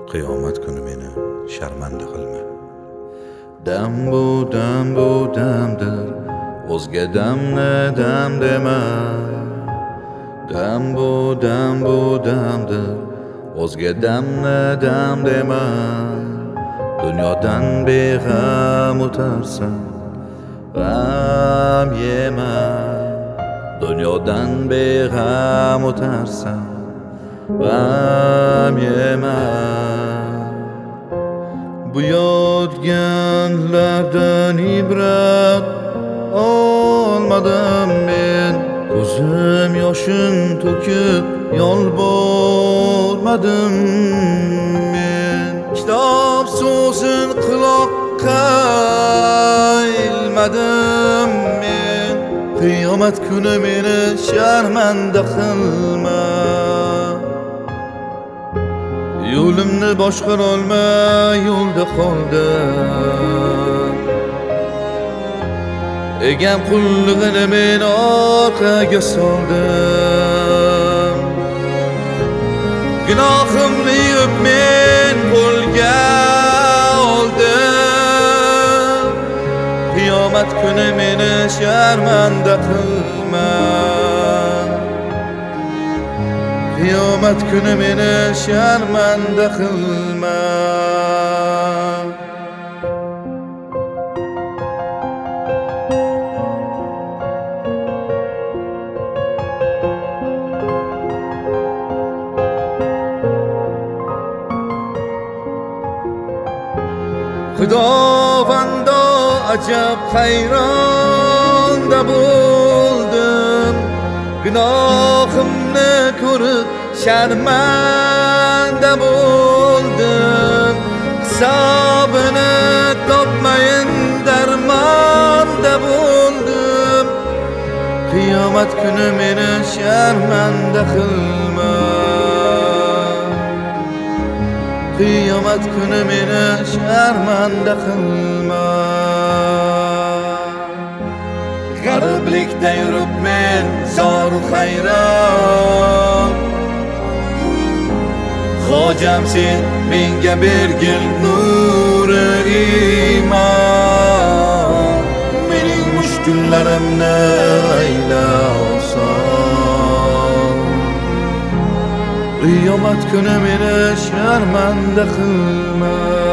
qiyomat kuni meni sharmanda qilma. Dam bu damdir, o'zga damni dam dema. Dam bu damdir, o'zga damni dam dema. Dunyodan beg'am o'tarsan, g'am yema. Dunyodan beg'am o'tarsan, g'am yema. Bu yodganlardan ibrat olmadim men. Ko'zim yoshin to'kib yolbormadim men. Kitob so'zin quloqqa ilmadim men. Qiyomat kuni meni sharmanda qilma. Yo'limni boshqarolmay yo'lda qoldim. Egam qullig'ini men orqaga soldim. Gunohimni yuvib men qo'lga oldim. Qiyomat kuni meni sharmanda qilma. Qiyomat kuni meni sharmanda qilma. Xudovando ajab hayronda bo'ldim. Gunohimni ko'rib sharmanda bo'ldim. Hisobini topmayin darmonda bo'ldim. Qiyomat kuni meni sharmanda qilma. Qiyomat kuni meni sharmanda qilma. G'ariblikda yurib men zoru hayron. Xojam sen menga bergil nuri iymon. Mening mushkullarimni ayla oson. Qiyomat kuni meni sharmanda qilma.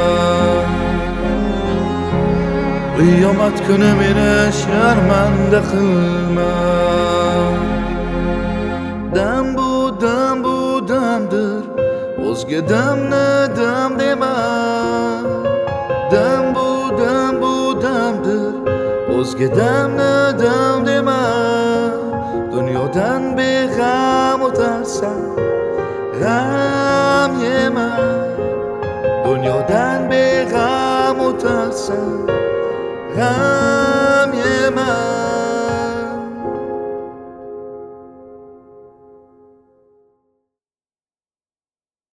Qiyomat kuni meni sharmanda qilma. Dam bu damdir, o'zga damni dam dema. Dam bu damdir, o'zga damni dam dema. Dunyodan beg'am o'tarsan, g'am yema. Dunyodan beg'am o'tarsan, g'am yema.